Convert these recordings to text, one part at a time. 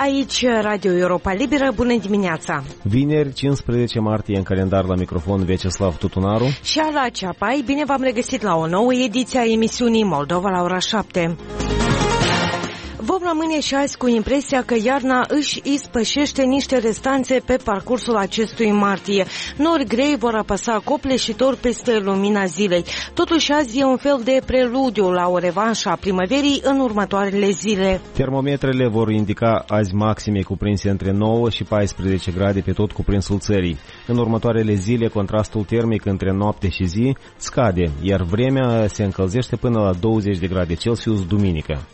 Aici Radio Europa Liberă, bună dimineața! Vineri, 15 martie, în calendar, la microfon Vyacheslav Tutunaru și Ala Ceapai. Bine v-am regăsit la o nouă ediție a emisiunii Moldova la ora 7. Vom rămâne și azi cu impresia că iarna își ispășește niște restanțe pe parcursul acestui martie. Nori grei vor apăsa copleșitor peste lumina zilei. Totuși azi e un fel de preludiu la o revanșă a primăverii în următoarele zile. Termometrele vor indica azi maxime cuprinse între 9 și 14 grade pe tot cuprinsul țării. În următoarele zile, contrastul termic între noapte și zi scade, iar vremea se încălzește până la 20 de grade Celsius duminică.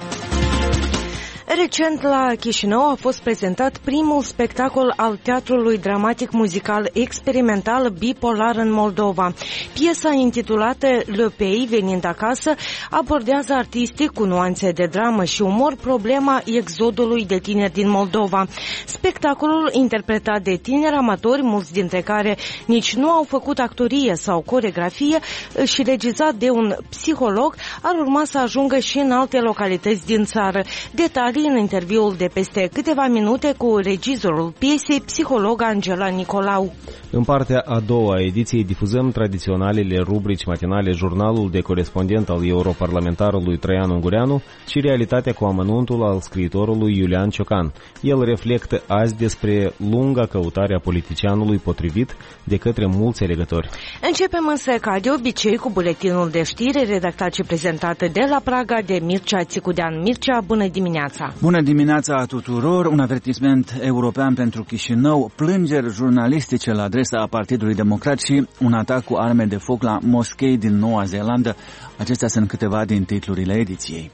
Recent la Chișinău a fost prezentat primul spectacol al teatrului dramatic muzical experimental bipolar în Moldova. Piesa intitulată Le Pays, venind acasă, abordează artistic cu nuanțe de dramă și umor problema exodului de tineri din Moldova. Spectacolul, interpretat de tineri amatori, mulți dintre care nici nu au făcut actorie sau coreografie, și regizat de un psiholog, ar urma să ajungă și în alte localități din țară. Detalii în interviul de peste câteva minute cu regizorul piesei, psiholog Angela Nicolau. În partea a doua a ediției difuzăm tradiționalele rubrici matinale, jurnalul de corespondent al europarlamentarului Traian Ungureanu și realitatea cu amănuntul al scriitorului Iulian Ciocan. El reflectă azi despre lunga căutare a politicianului potrivit de către mulți alegători. Începem însă ca de obicei cu buletinul de știri redactat și prezentat de la Praga de Mircea Țicudean. Mircea, bună dimineața! Bună dimineața tuturor! Un avertisment european pentru Chișinău, plângeri jurnalistice la adresa Partidului Democrat și un atac cu arme de foc la moschei din Noua Zeelandă. Acestea sunt câteva din titlurile ediției.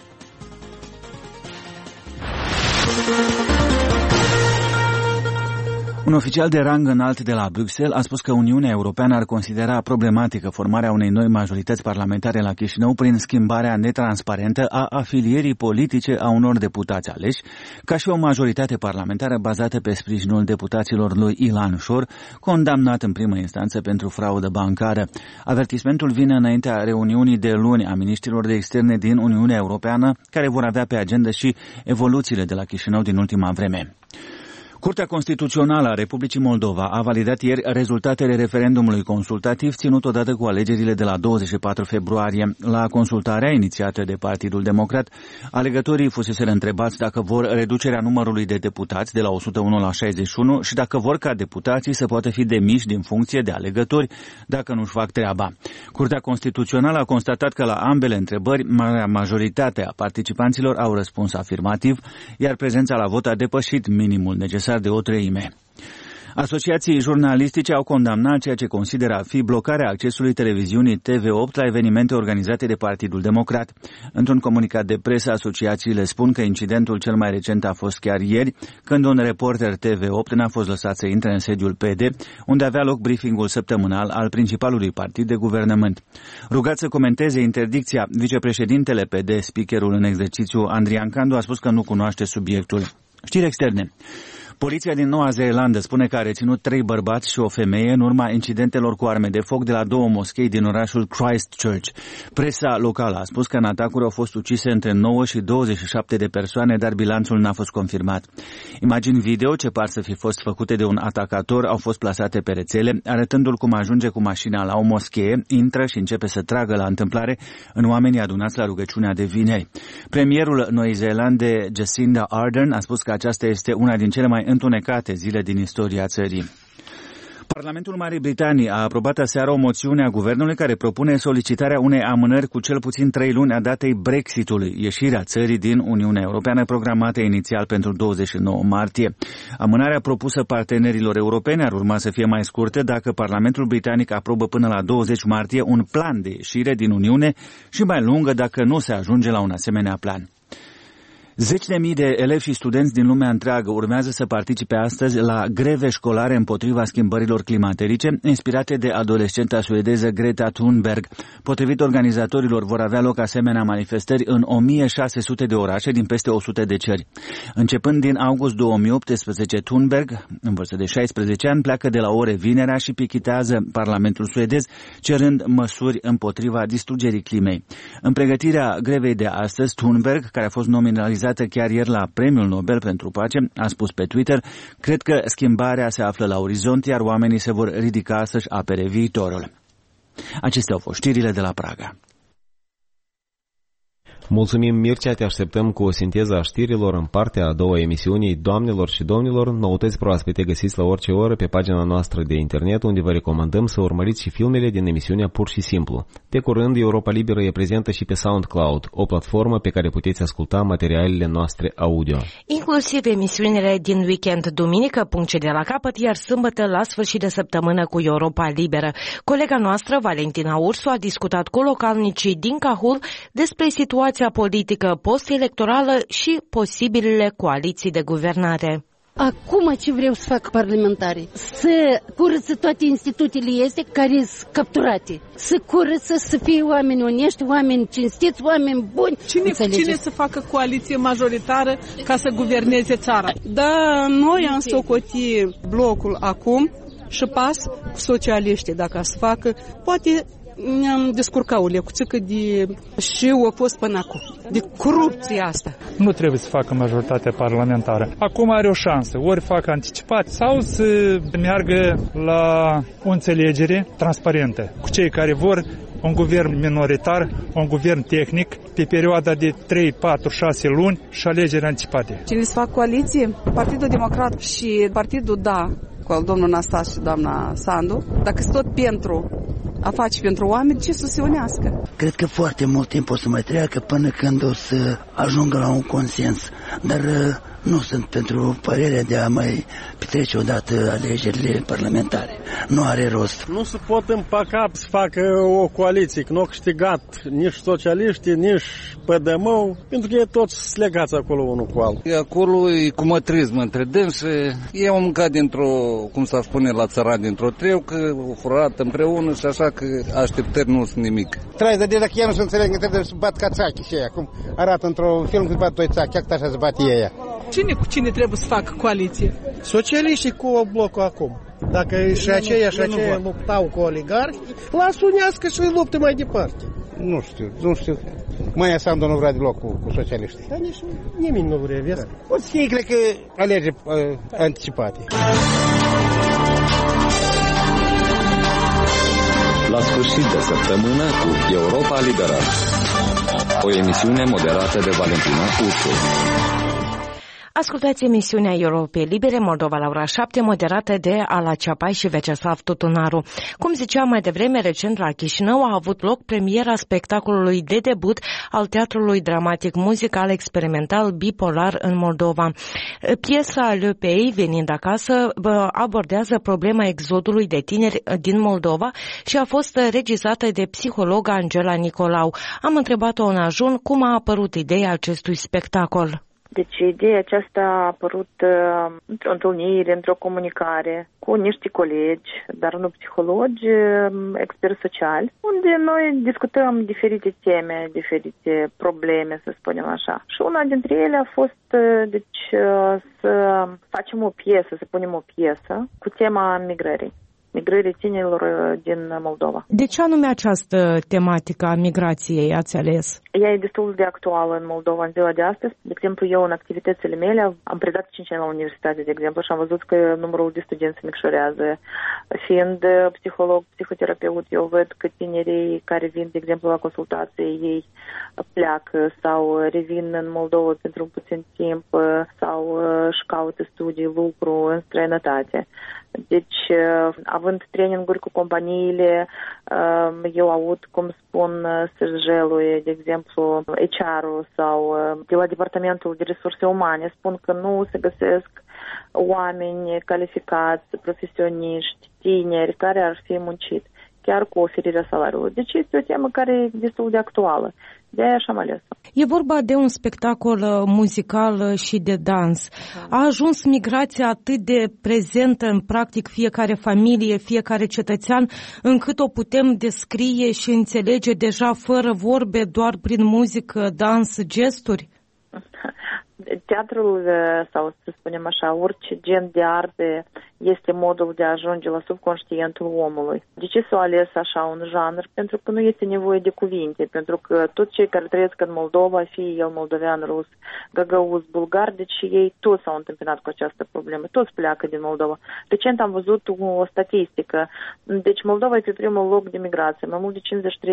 Un oficial de rang înalt de la Bruxelles a spus că Uniunea Europeană ar considera problematică formarea unei noi majorități parlamentare la Chișinău prin schimbarea netransparentă a afilierii politice a unor deputați aleși, ca și o majoritate parlamentară bazată pe sprijinul deputaților lui Ilan Șor, condamnat în primă instanță pentru fraudă bancară. Avertismentul vine înaintea reuniunii de luni a miniștrilor de externe din Uniunea Europeană, care vor avea pe agenda și evoluțiile de la Chișinău din ultima vreme. Curtea Constituțională a Republicii Moldova a validat ieri rezultatele referendumului consultativ ținut odată cu alegerile de la 24 februarie. La consultarea inițiată de Partidul Democrat, alegătorii fuseseră întrebați dacă vor reducerea numărului de deputați de la 101 la 61 și dacă vor ca deputații să poată fi demiși din funcție de alegători dacă nu-și fac treaba. Curtea Constituțională a constatat că la ambele întrebări, marea majoritate a participanților au răspuns afirmativ, iar prezența la vot a depășit minimul necesar de o treime. Asociații jurnalistice au condamnat ceea ce consideră a fi blocarea accesului televiziunii TV8 la evenimente organizate de Partidul Democrat. Într-un comunicat de presă, asociațiile spun că incidentul cel mai recent a fost chiar ieri, când un reporter TV8 n-a fost lăsat să intre în sediul PD, unde avea loc briefingul săptămânal al principalului partid de guvernământ. Rugat să comenteze interdicția, vicepreședintele PD, speakerul în exercițiu Andrian Candu, a spus că nu cunoaște subiectul. Știri externe. Poliția din Noua Zeelandă spune că a reținut 3 bărbați și o femeie în urma incidentelor cu arme de foc de la 2 moschei din orașul Christchurch. Presa locală a spus că în atacuri au fost ucise între 9 și 27 de persoane, dar bilanțul n-a fost confirmat. Imagini video ce par să fi fost făcute de un atacator au fost plasate pe rețele, arătându-l cum ajunge cu mașina la o moschee, intră și începe să tragă la întâmplare în oamenii adunați la rugăciunea de vineri. Premierul Noii Zeelande, Jacinda Ardern, a spus că aceasta este una din cele mai întunecate zile din istoria țării. Parlamentul Marii Britanii a aprobat aseară o moțiune a guvernului care propune solicitarea unei amânări cu cel puțin 3 luni a datei Brexitului, ieșirea țării din Uniunea Europeană programată inițial pentru 29 martie. Amânarea propusă partenerilor europeni ar urma să fie mai scurtă dacă Parlamentul Britanic aprobă până la 20 martie un plan de ieșire din Uniune și mai lungă dacă nu se ajunge la un asemenea plan. Zeci de mii de elevi și studenți din lumea întreagă urmează să participe astăzi la greve școlare împotriva schimbărilor climaterice, inspirate de adolescenta suedeză Greta Thunberg. Potrivit organizatorilor, vor avea loc asemenea manifestări în 1600 de orașe din peste 100 de țări. Începând din august 2018, Thunberg, în vârstă de 16 ani, pleacă de la ore vinerea și pichitează Parlamentul suedez, cerând măsuri împotriva distrugerii climei. În pregătirea grevei de astăzi, Thunberg, care a fost nominalizat nominalizată chiar ieri la Premiul Nobel pentru Pace, a spus pe Twitter: "Cred că schimbarea se află la orizont, iar oamenii se vor ridica să-și apere viitorul." Acestea au fost știrile de la Praga. Mulțumim, Mircea, te așteptăm cu o sinteză a știrilor în partea a doua emisiunii. Doamnelor și domnilor, noutăți proaspete găsiți la orice oră pe pagina noastră de internet, unde vă recomandăm să urmăriți și filmele din emisiunea Pur și Simplu. De curând, Europa Liberă e prezentă și pe SoundCloud, o platformă pe care puteți asculta materialele noastre audio. Inclusiv emisiunile din weekend, duminică, punct de la capăt, iar sâmbătă la sfârșit de săptămână cu Europa Liberă. Colega noastră, Valentina Ursu, a discutat cu localnicii din Cahul despre situația politică post-electorală și posibilele coaliții de guvernare. Acum ce vreau să fac parlamentarii? Să curăță toate instituțiile care sunt capturate. Să curăță, să fie oameni onești, oameni cinstiți, oameni buni. Cine să facă coaliție majoritară ca să guverneze țara? Da, noi am socotit blocul acum și pas cu socialiștii, dacă să facă, poate ne-am descurcat o lecuțică și o fost până acum, de corupția asta. Nu trebuie să facă majoritatea parlamentară. Acum are o șansă, ori facă anticipat sau să meargă la o înțelegere transparentă cu cei care vor un guvern minoritar, un guvern tehnic, pe perioada de 3, 4, 6 luni și alegeri anticipate. Cine să facă coaliție? Partidul Democrat și Partidul Da, cu domnul Năstase și doamna Sandu, dacă sunt tot pentru a face pentru oameni, ce să se unească. Cred că foarte mult timp o să mai treacă până când o să ajungă la un consens, dar nu sunt pentru părerea de a mai petrece odată alegerile parlamentare. Nu are rost. Nu se pot împăca să facă o coaliție, că nu au câștigat nici socialiștii, nici PDM-ul, pentru că ei toți legați acolo unul cu altul. Acolo e cumătrism între dânsi. Ei au mâncat dintr-o, cum s-ar spune la țăran, dintr-o treucă, o furat împreună și așa că așteptări nu sunt nimic. Trebuie de dacă ei nu se înțeleg, trebuie să bat ca țachii și aia, cum arată într-un film când bat doi țachi, chiar așa se bat ei. Cine cu cine trebuie să facă coaliție? Socialiștii cu blocul acum. Dacă și aceia luptau cu oligarhi, lasă unească și lupte mai departe. Nu știu. Maia Sandu nu vrea deloc cu socialiștii. Dar nici nimeni nu vrea, vezi? O să fie, cred că, alegeri anticipate. La sfârșit de săptămână cu Europa Liberă. O emisiune moderată de Valentina Ursu. Ascultați emisiunea Europei Libere, Moldova la ora 7, moderată de Ala Ceapai și Veceslav Tutunaru. Cum ziceam mai devreme, recent la Chișinău a avut loc premiera spectacolului de debut al Teatrului Dramatic Muzical Experimental Bipolar în Moldova. Piesa Le Pays, venind acasă, abordează problema exodului de tineri din Moldova și a fost regizată de psihologa Angela Nicolau. Am întrebat-o în ajun cum a apărut ideea acestui spectacol. Deci ideea aceasta a apărut într-o întâlnire, într-o comunicare cu niște colegi, dar nu psihologi, experți sociali, unde noi discutăm diferite teme, diferite probleme, să spunem așa. Și una dintre ele a fost să facem o piesă, să punem o piesă cu tema migrării tinerilor din Moldova. De ce anume această tematică a migrației ați ales? Ea e destul de actuală în Moldova în ziua de astăzi. De exemplu, eu în activitățile mele am predat 5 ani la universitate, de exemplu, și am văzut că numărul de studenți se micșorează. Fiind psiholog, psihoterapeut, eu văd că tinerii care vin, de exemplu, la consultație, ei pleacă sau revin în Moldova pentru un puțin timp sau își caută studii, lucru în străinătate. Deci, având traininguri cu companiile, eu aud cum spun SRJ-ului, de exemplu, HR-ul sau de la Departamentul de Resurse Umane, spun că nu se găsesc oameni calificați, profesioniști, tineri, care ar fi muncit, chiar cu oferirea salariului. Deci este o temă care e destul de actuală. De-aia așa-am ales-o. E vorba de un spectacol muzical și de dans. A ajuns migrația atât de prezentă în practic fiecare familie, fiecare cetățean, încât o putem descrie și înțelege deja fără vorbe, doar prin muzică, dans, gesturi? Teatrul, sau să spunem așa, orice gen de arte este modul de a ajunge la subconștientul omului. De ce s-a ales așa un janr? Pentru că nu este nevoie de cuvinte, pentru că toți cei care trăiesc în Moldova, fie el moldovean, rus, găgăuz, bulgar, deci ei toți s-au întâmpinat cu această problemă, toți pleacă din Moldova. Recent am văzut o statistică, deci Moldova e pe primul loc de migrație, mai mult de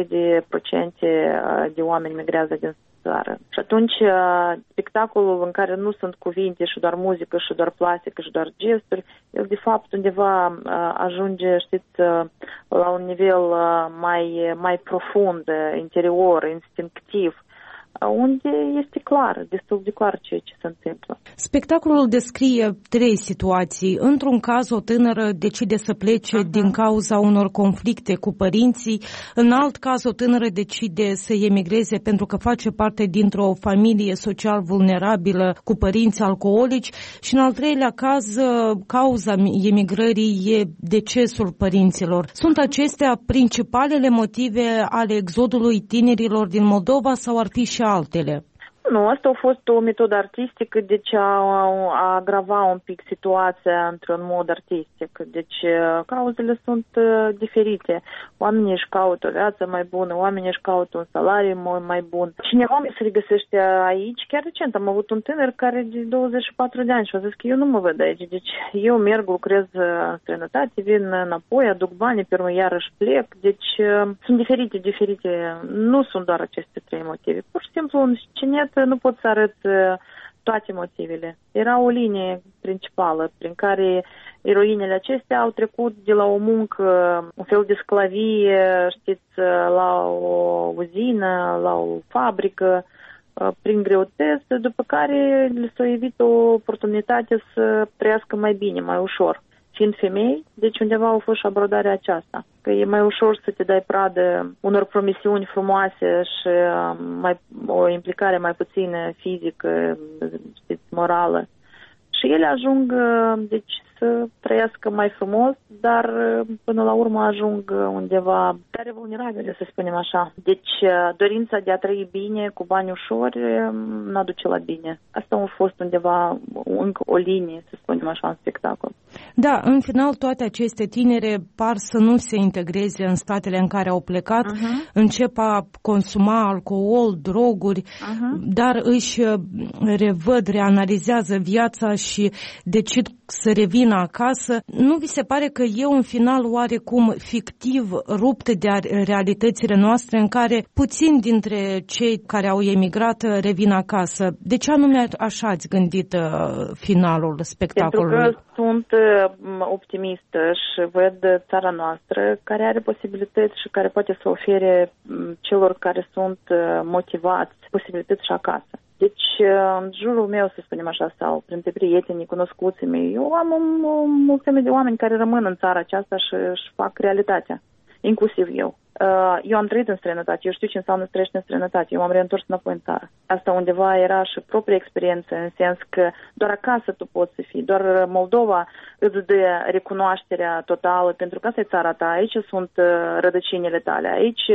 53% de oameni migrează din țară. Și atunci spectacolul în care nu sunt cuvinte și doar muzică și doar plastică și doar gesturi, el de fapt undeva ajunge, știți, la un nivel mai profund, interior, instinctiv, unde este clar, destul de clar ceea ce se întâmplă. Spectacolul descrie 3 situații. Într-un caz, o tânără decide să plece din cauza unor conflicte cu părinții. În alt caz, o tânără decide să emigreze pentru că face parte dintr-o familie social vulnerabilă cu părinți alcoolici. Și în al 3-lea caz, cauza emigrării e decesul părinților. Sunt acestea principalele motive ale exodului tinerilor din Moldova sau ar fi și altele? Nu, asta a fost o metodă artistică, deci a agrava un pic situația într-un mod artistic. Deci cauzele sunt diferite. Oamenii își caută o viață mai bună, oamenii își caută un salariu mai bun. Cineva se regăsește aici. Chiar recent am avut un tânăr care de 24 de ani și a zis că eu nu mă văd aici. Deci eu merg, lucrez în străinătate, vin înapoi, aduc bani, pe urmă iarăși plec. Deci sunt diferite. Nu sunt doar aceste 3 motive. Pur și simplu în scenet nu pot să arăt toate motivele. Era o linie principală prin care eroinele acestea au trecut de la o muncă, un fel de sclavie, știți, la o uzină, la o fabrică, prin greutăți, după care le s-a evit o oportunitate să trăiască mai bine, mai ușor. Fiind femei, deci undeva a fost și abordarea aceasta. Că e mai ușor să te dai pradă unor promisiuni frumoase și o implicare mai puțină fizică, știți, morală. Și ele ajung, deci, să trăiască mai frumos, dar până la urmă ajung undeva tare vulnerabile, să spunem așa. Deci dorința de a trăi bine, cu bani ușori, nu aduce la bine. Asta a fost undeva încă o linie, să spunem așa, în spectacol. Da, în final toate aceste tinere par să nu se integreze în statele în care au plecat, încep a consuma alcool, droguri, dar își revăd, reanalizează viața și decid să revină acasă. Nu vi se pare că e un final oarecum fictiv, rupt de realitățile noastre, în care puțini dintre cei care au emigrat revin acasă? De ce anume așa ați gândit finalul spectacolului? Pentru că sunt optimistă și văd țara noastră care are posibilități și care poate să ofere celor care sunt motivați posibilități și acasă. Deci, în jurul meu, să spunem așa, sau printre prietenii, cunoscuții mei, eu am o mulțime de oameni care rămân în țara aceasta și își fac realitatea, inclusiv eu. Eu am trăit în străinătate, eu știu ce înseamnă să trăiești în străinătate, eu m-am reîntors înapoi în țară. Asta undeva era și propria experiență, în sens că doar acasă tu poți să fii, doar Moldova îți dă recunoașterea totală, pentru că asta e țara ta, aici sunt rădăcinile tale, aici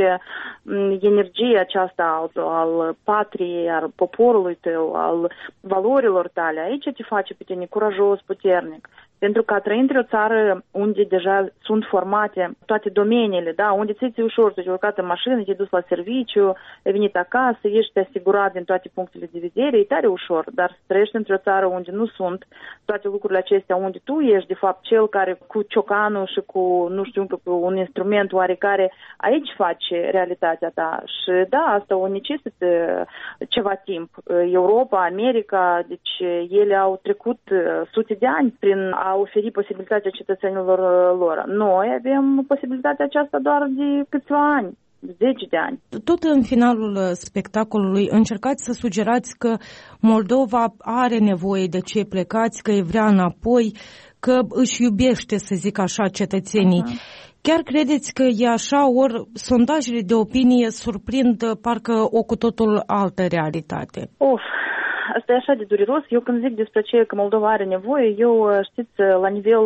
energia aceasta al patriei, al poporului tău, al valorilor tale, aici te face pe tine curajos, puternic. Pentru că a trăi într-o țară unde deja sunt formate toate domeniile, da, unde ți-e ușor, tu ai urcat în mașină, te-ai dus la serviciu, ai venit acasă, ești asigurat din toate punctele de vedere, e tare ușor, dar să trăiești într-o țară unde nu sunt toate lucrurile acestea, unde tu ești, de fapt, cel care cu ciocanul și cu, nu știu, încă cu un instrument oarecare, aici face realitatea ta. Și da, asta o necesită ceva timp. Europa, America, deci ele au trecut sute de ani prin a oferi posibilitatea cetățenilor lor. Noi avem posibilitatea aceasta doar de câțiva ani, 10 de ani. Tot în finalul spectacolului încercați să sugerați că Moldova are nevoie de cei plecați, că îi vrea înapoi, că își iubește, să zic așa, cetățenii. Chiar credeți că e așa, ori sondajele de opinie surprind parcă o cu totul altă realitate? Asta e așa de dureros. Eu când zic despre ce că Moldova are nevoie, eu, știți, la nivel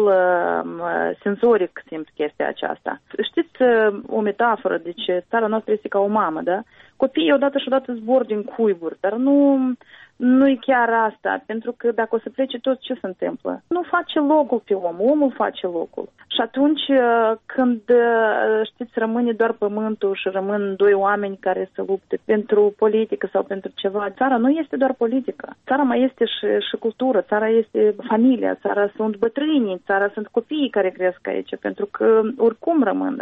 senzoric simt chestia aceasta. Știți, o metaforă, deci țara noastră este ca o mamă, da? Copiii odată și odată zbor din cuiburi, dar nu e chiar asta, pentru că dacă o să plece tot, ce se întâmplă? Nu face locul pe omul face locul. Și atunci când, știți, rămâne doar pământul și rămân doi oameni care se luptă pentru politică sau pentru ceva, țara nu este doar politică. Țara mai este și cultură, țara este familia, țara sunt bătrânii, țara sunt copiii care cresc aici, pentru că oricum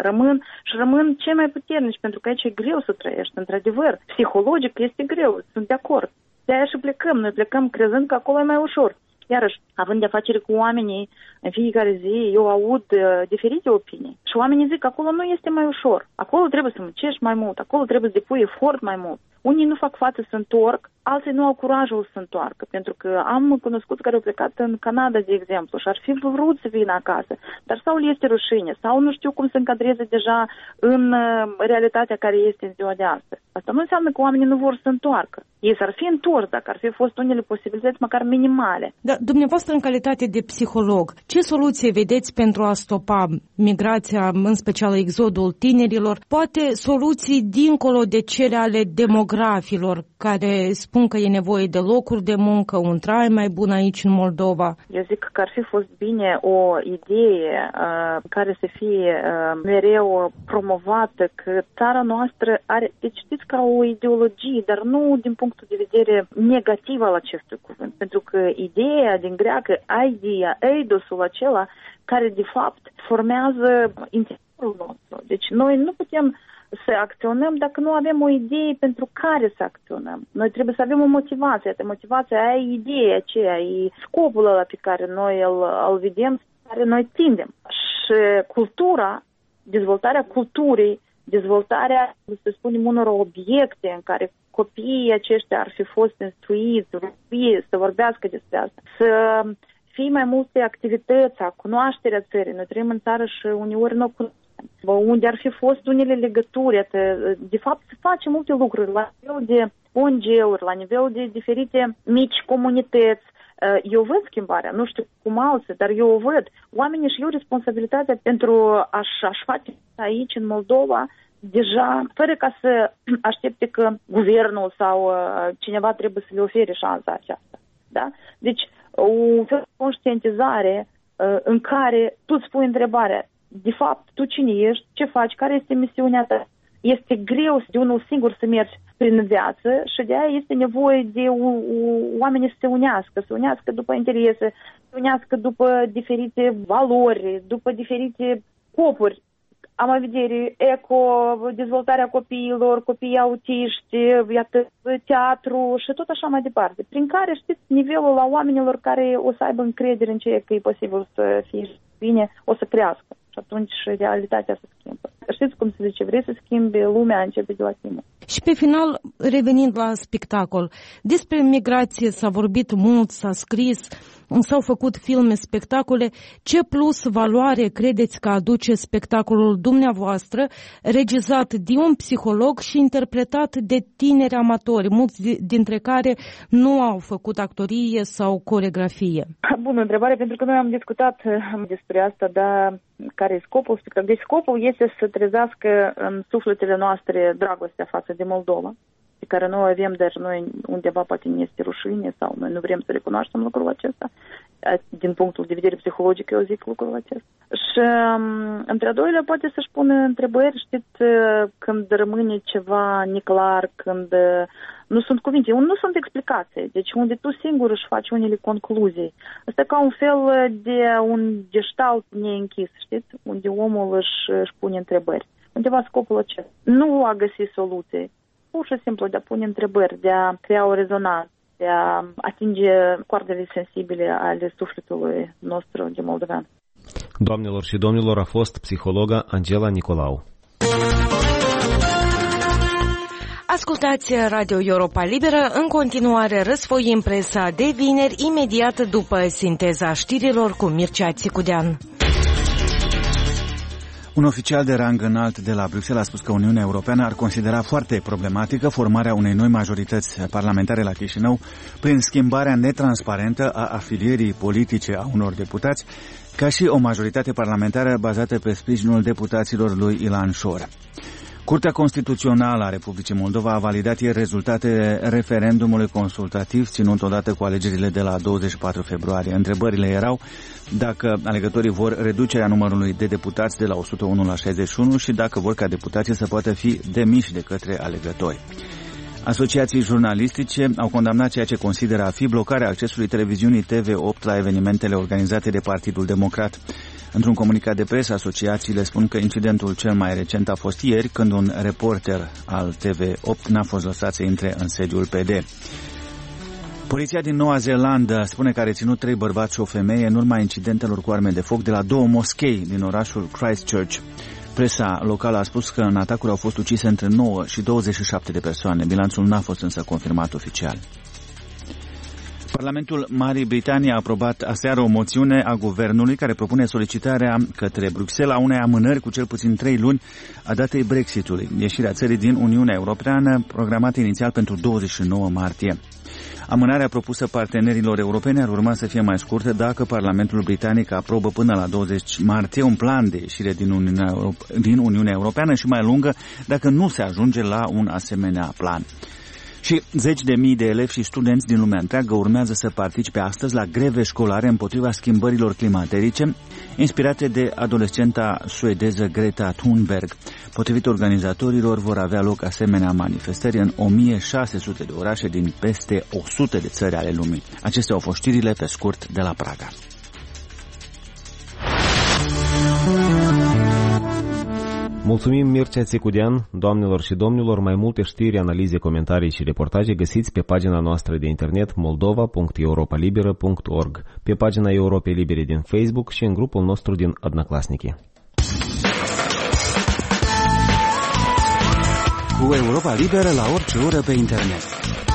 rămân cei mai puternici, pentru că aici e greu să trăiești, într-adevăr. Psihologic este greu, sunt de acord. De-aia și plecăm. Noi plecăm crezând că acolo e mai ușor. Iarăși, având de-a face cu oamenii, în fiecare zi eu aud diferite opinii. Și oamenii zic că acolo nu este mai ușor. Acolo trebuie să muncești mai mult, acolo trebuie să depui efort mai mult. Unii nu fac față să întorc, alții nu au curajul să întoarcă. Pentru că am cunoscut care au plecat în Canada, de exemplu, și ar fi vrut să vină acasă. Dar sau le este rușine, sau nu știu cum să încadreze deja în realitatea care este în ziua de astăzi. Asta nu înseamnă că oamenii nu vor să întoarcă. Ei s-ar fi întors dacă ar fi fost unele posibilități măcar minimale. Dar dumneavoastră, în calitate de psiholog, ce soluție vedeți pentru a stopa migrația, în special exodul tinerilor? Poate soluții dincolo de cele ale demografilor, care spun că e nevoie de locuri de muncă, un trai mai bun aici în Moldova? Eu zic că ar fi fost bine o idee care să fie mereu promovată, că țara noastră are, deci știți, ca o ideologie, dar nu din punctul de vedere negativ al acestui cuvânt, pentru că ideea din greacă, idea, eidosul acela, care de fapt formează interiorul nostru. Deci noi nu putem să acționăm dacă nu avem o idee pentru care să acționăm. Noi trebuie să avem o motivație. Motivația aia e ideea aceea, e scopul ăla pe care noi îl vedem, pe care noi tindem. Și cultura, dezvoltarea culturii, dezvoltarea, să spunem, unor obiecte în care copiii aceștia ar fi fost instruiți, să vorbească despre asta, să fie mai multe activități, cunoașterea țării. Noi trăim în țară și uneori nu cunoaștem. Unde ar fi fost unele legături, de fapt se face multe lucruri la nivel de ONG-uri, la nivel de diferite mici comunități. Eu văd schimbarea, nu știu cum alții, dar eu o văd. Oamenii își iau responsabilitatea pentru a-și face aici, în Moldova, deja, fără ca să aștepte că guvernul sau cineva trebuie să le ofere șansa aceasta. Da? Deci, un fel de conștientizare în care tu îți pui întrebarea, de fapt, tu cine ești, ce faci, care este misiunea ta. Este greu de unul singur să mergi prin viață și de aia este nevoie de oamenii să se unească după interese, să se unească după diferite valori, după diferite scopuri. Am în vedere dezvoltarea copiilor, copiii autiști, iată, teatru și tot așa mai departe. Prin care, știți, nivelul la oamenilor care o să aibă încredere în ceea că e posibil să fie bine, o să crească. Și atunci realitatea se schimbă. Știți cum se zice, vrei să schimbi lumea, începe de la tine. Și pe final, revenind la spectacol, despre migrație s-a vorbit mult, s-a scris, s-au făcut filme, spectacole. Ce plus valoare credeți că aduce spectacolul dumneavoastră, regizat de un psiholog și interpretat de tineri amatori, mulți dintre care nu au făcut actorie sau coreografie? Bună întrebare, pentru că noi am discutat despre asta, dar care e scopul spectacolului? Deci scopul este să trezească în sufletele noastre dragostea față de Moldova, pe care noi avem, dar noi undeva poate ne este rușine sau noi nu vrem să recunoaștem lucrul acesta. Din punctul de vedere psihologic, eu zic lucrul acesta. Și între doilea poate să-și pună întrebări, știți, când rămâne ceva neclar, când nu sunt cuvinte, nu sunt explicații, deci unde tu singur își faci unele concluzii. Asta e ca un fel de un gestalt neînchis, știți, unde omul își pune întrebări. Undeva scopul acesta. Nu a găsi soluții, pur și simplu de a pune întrebări, de a crea o rezonanță, de a atinge coardele sensibile ale sufletului nostru de moldovean. Doamnelor și domnilor, a fost psihologa Angela Nicolau. Ascultați Radio Europa Liberă, în continuare răsfoim presa de vineri, imediat după sinteza știrilor cu Mircea Țicudean. Un oficial de rang înalt de la Bruxelles a spus că Uniunea Europeană ar considera foarte problematică formarea unei noi majorități parlamentare la Chișinău prin schimbarea netransparentă a afilierii politice a unor deputați, ca și o majoritate parlamentară bazată pe sprijinul deputaților lui Ilan Șor. Curtea Constituțională a Republicii Moldova a validat ieri rezultatele referendumului consultativ ținut odată cu alegerile de la 24 februarie. Întrebările erau dacă alegătorii vor reducerea numărului de deputați de la 101 la 61 și dacă vor ca deputații să poată fi demiși de către alegători. Asociații jurnalistice au condamnat ceea ce consideră a fi blocarea accesului televiziunii TV8 la evenimentele organizate de Partidul Democrat. Într-un comunicat de presă, asociațiile spun că incidentul cel mai recent a fost ieri, când un reporter al TV8 n-a fost lăsat să intre în sediul PD. Poliția din Noua Zeelandă spune că a reținut 3 bărbați și o femeie în urma incidentelor cu arme de foc de la 2 moschei din orașul Christchurch. Presa locală a spus că în atacuri au fost ucise între 9 și 27 de persoane. Bilanțul n-a fost însă confirmat oficial. Parlamentul Marii Britanii a aprobat aseară o moțiune a guvernului care propune solicitarea către Bruxelles a unei amânări cu cel puțin 3 luni a datei Brexitului, ieșirea țării din Uniunea Europeană, programată inițial pentru 29 martie. Amânarea propusă partenerilor europeni ar urma să fie mai scurtă dacă Parlamentul Britanic aprobă până la 20 martie un plan de ieșire din Uniunea Europeană și mai lungă dacă nu se ajunge la un asemenea plan. Și zeci de mii de elevi și studenți din lumea întreagă urmează să participe astăzi la greve școlare împotriva schimbărilor climaterice, inspirate de adolescenta suedeză Greta Thunberg. Potrivit organizatorilor, vor avea loc asemenea manifestări în 1600 de orașe din peste 100 de țări ale lumii. Acestea au fost știrile pe scurt de la Praga. Mulțumim, Mircea Țicudean. Doamnelor și domnilor, mai multe știri, analize, comentarii și reportaje găsiți pe pagina noastră de internet moldova.europalibera.org, pe pagina Europei Libere din Facebook și în grupul nostru din Odnoklassniki. Cu Europa Liberă la orice oră pe internet.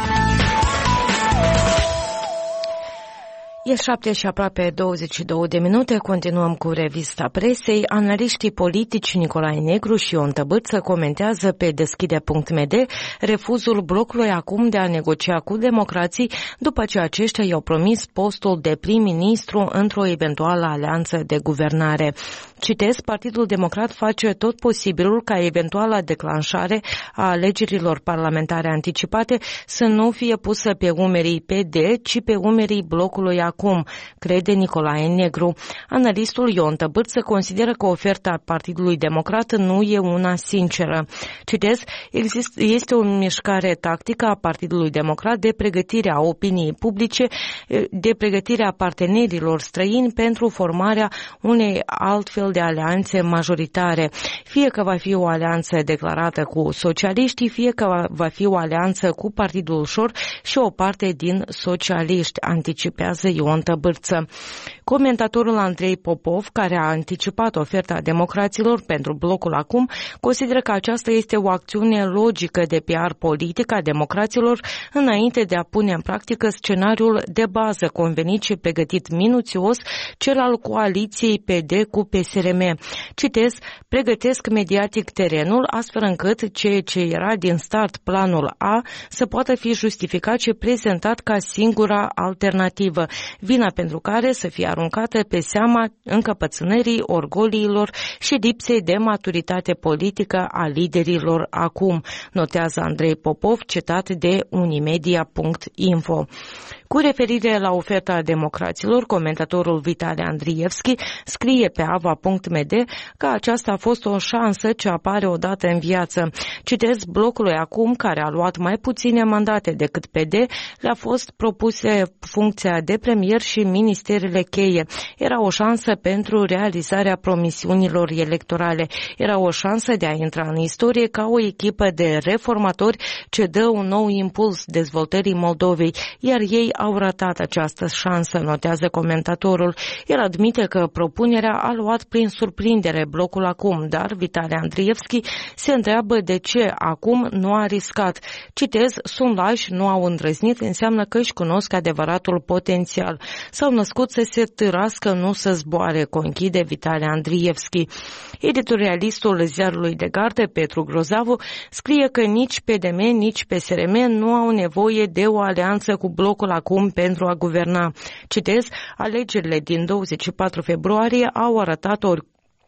E 7 și aproape 22 de minute, continuăm cu revista presei. Analiștii politici Nicolae Negru și Ion Tăbâță comentează pe deschide.md refuzul blocului acum de a negocia cu democrații după ce aceștia i-au promis postul de prim-ministru într-o eventuală alianță de guvernare. Citez, Partidul Democrat face tot posibilul ca eventuala declanșare a alegerilor parlamentare anticipate să nu fie pusă pe umerii PD, ci pe umerii blocului acum, crede Nicolae Negru. Analistul Ion Tăbâță consideră că oferta Partidului Democrat nu e una sinceră. Citez, este o mișcare tactică a Partidului Democrat de pregătire a opiniei publice, de pregătire a partenerilor străini pentru formarea unei altfel de alianțe majoritare. Fie că va fi o alianță declarată cu socialiștii, fie că va fi o alianță cu Partidul Șor și o parte din socialiști, anticipează Ion Tăbâță. Comentatorul Andrei Popov, care a anticipat oferta democraților pentru blocul acum, consideră că aceasta este o acțiune logică de PR politic a democraților înainte de a pune în practică scenariul de bază convenit și pregătit minuțios, cel al coaliției PD cu PSRM. Citez, pregătesc mediatic terenul astfel încât ceea ce era din start planul A să poată fi justificat și prezentat ca singura alternativă, vina pentru care să fie aruncată pe seama încăpățânării, orgoliilor și lipsei de maturitate politică a liderilor acum, notează Andrei Popov, citat de unimedia.info. Cu referire la oferta democraților, comentatorul Vitali Andrievski scrie pe ava.md că aceasta a fost o șansă ce apare odată în viață. Citez, blocului acum, care a luat mai puține mandate decât PD, le-a fost propuse funcția de premier și ministerele cheie. Era o șansă pentru realizarea promisiunilor electorale. Era o șansă de a intra în istorie ca o echipă de reformatori ce dă un nou impuls dezvoltării Moldovei, iar ei au ratat această șansă, notează comentatorul. El admite că propunerea a luat prin surprindere blocul acum, dar Vitali Andrievski se întreabă de ce acum nu a riscat. Citez, sunt lași, nu au îndrăznit, înseamnă că își cunosc adevăratul potențial. S-au născut să se târască, nu să zboare, conchide Vitali Andrievski. Editorialistul ziarului de gardă, Petru Grozavu, scrie că nici PDM, nici PSRM nu au nevoie de o alianță cu blocul acum pentru a guverna. Citez, alegerile din 24 februarie au arătat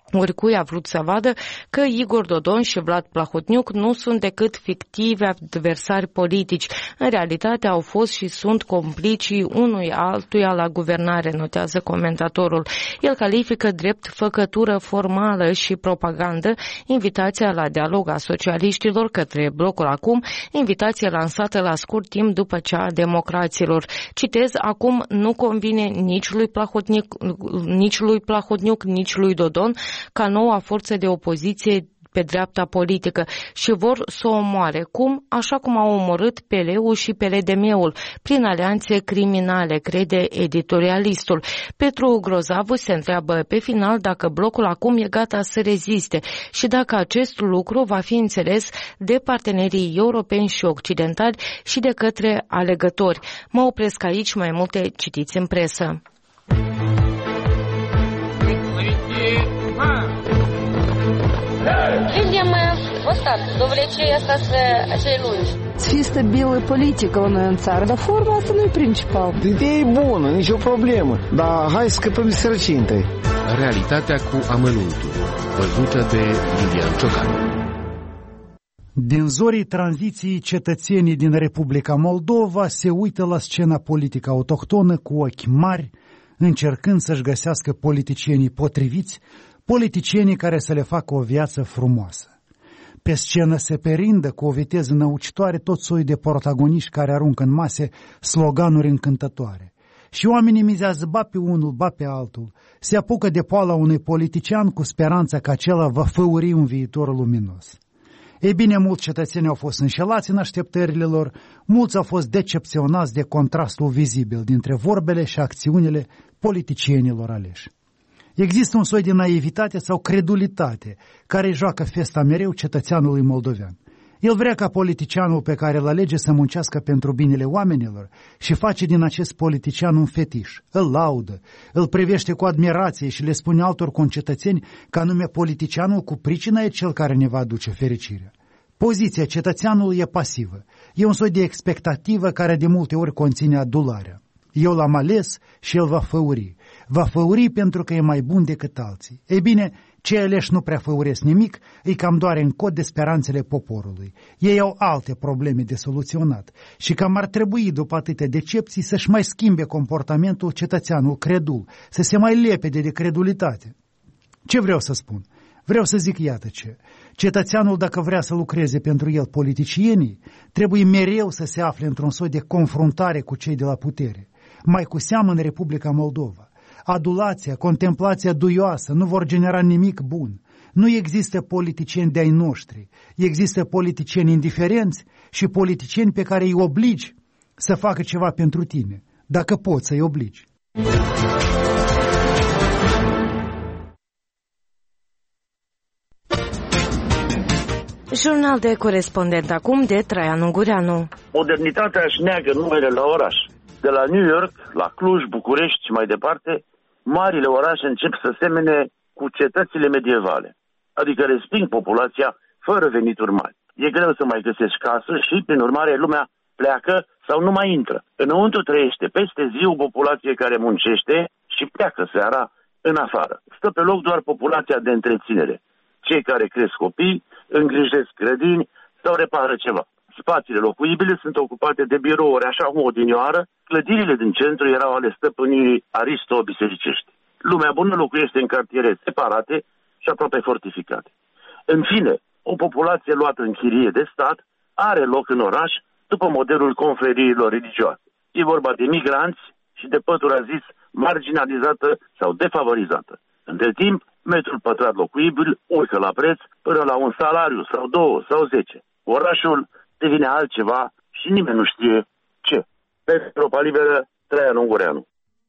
Oricui a vrut să vadă că Igor Dodon și Vlad Plahotniuc nu sunt decât fictivi adversari politici. În realitate au fost și sunt complicii unui altuia la guvernare, notează comentatorul. El califică drept făcătură formală și propagandă invitația la dialog a socialiștilor către blocul acum, invitație lansată la scurt timp după cea a democraților. Citez, acum nu convine nici lui Plahotniuc, nici lui Dodon ca noua forță de opoziție pe dreapta politică și vor să o omoare. Cum? Așa cum au omorât Peleu și Peledemieul, prin alianțe criminale, crede editorialistul. Petru Grozavu se întreabă pe final dacă blocul acum e gata să reziste și dacă acest lucru va fi înțeles de partenerii europeni și occidentali și de către alegători. Mă opresc aici, mai multe citiți în presă. Видим вот так, до влечения acei lungi. Să fie stabilă politică la noi în țară, dar forma asta nu e principal. Ideea e bună, nicio problemă, dar hai să scăpăm de sărăcie întâi. Realitatea cu amănuntul, văzută de Iulian Ciocan. Din zorii tranziției, cetățenii din Republica Moldova se uită la scena politică autohtonă cu ochi mari, încercând să-și găsească politicienii potriviți, politicienii care să le facă o viață frumoasă. Pe scenă se perindă cu o viteză năucitoare tot soiul de protagoniști care aruncă în mase sloganuri încântătoare. Și oamenii mizează ba pe unul, ba pe altul, se apucă de poala unui politician cu speranța că acela va făuri un viitor luminos. Ei bine, mulți cetățeni au fost înșelați în așteptările lor, mulți au fost decepționați de contrastul vizibil dintre vorbele și acțiunile politicienilor aleși. Există un soi de naivitate sau credulitate care joacă festa mereu cetățeanului moldovean. El vrea ca politicianul pe care îl alege să muncească pentru binele oamenilor și face din acest politician un fetiș. Îl laudă, îl privește cu admirație și le spune altor concetățeni că anume politicianul cu pricina e cel care ne va aduce fericirea. Poziția cetățeanului e pasivă. E un soi de expectativă care de multe ori conține adularea. Eu l-am ales și el va făuri. Va făuri pentru că e mai bun decât alții. Ei bine, cei aleși nu prea făuresc nimic, îi cam doare în cod de speranțele poporului. Ei au alte probleme de soluționat și cam ar trebui, după atâtea decepții, să-și mai schimbe comportamentul cetățeanul credul, să se mai lepede de credulitate. Ce vreau să spun? Vreau să zic iată ce. Cetățeanul, dacă vrea să lucreze pentru el politicienii, trebuie mereu să se afle într-un soi de confruntare cu cei de la putere. Mai cu seamă în Republica Moldova. Adulația, contemplația duioasă nu vor genera nimic bun. Nu există politicieni de-ai noștri. Există politicieni indiferenți și politicieni pe care îi obligi să facă ceva pentru tine, dacă poți să-i obligi. Jurnal de corespondent acum de Traian Ungureanu. Modernitatea își neagă numele la oraș. De la New York, la Cluj, București și mai departe, marile orașe încep să semene cu cetățile medievale, adică resping populația fără venituri mari. E greu să mai găsești casă și, prin urmare, lumea pleacă sau nu mai intră. Înăuntru trăiește peste zi o populație care muncește și pleacă seara în afară. Stă pe loc doar populația de întreținere. Cei care cresc copii, îngrijesc grădini sau repară ceva. Spațiile locuibile sunt ocupate de birouri, așa cum odinioară, clădirile din centru erau ale stăpânirii aristo-bisericești. Lumea bună locuiește în cartiere separate și aproape fortificate. În fine, o populație luată în chirie de stat are loc în oraș după modelul confreriilor religioase. E vorba de migranți și de pătura zis marginalizată sau defavorizată. Între timp, metrul pătrat locuibil urcă la preț până la un salariu sau 2 sau 10. Orașul devine altceva și nimeni nu știe ce. Pentru Europa Liberă, Traian Ungureanu.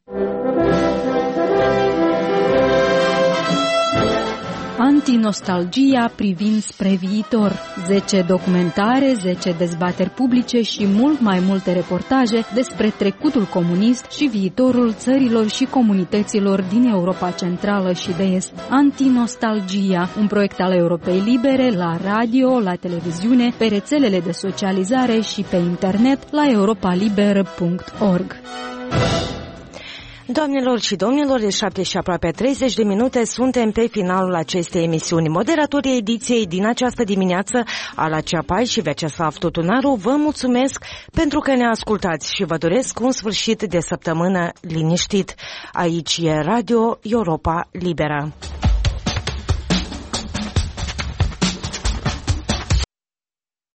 Antinostalgia privind spre viitor. 10 documentare, 10 dezbateri publice și mult mai multe reportaje despre trecutul comunist și viitorul țărilor și comunităților din Europa Centrală și de Est. Antinostalgia, un proiect al Europei Libere la radio, la televiziune, pe rețelele de socializare și pe internet la europaliber.org. Doamnelor și domnilor, e 7 și aproape 30 de minute, suntem pe finalul acestei emisiuni. Moderatorii ediției din această dimineață, Ala Ceapai și Vyacheslav Tutunaru, vă mulțumesc pentru că ne ascultați și vă doresc un sfârșit de săptămână liniștit. Aici e Radio Europa Liberă.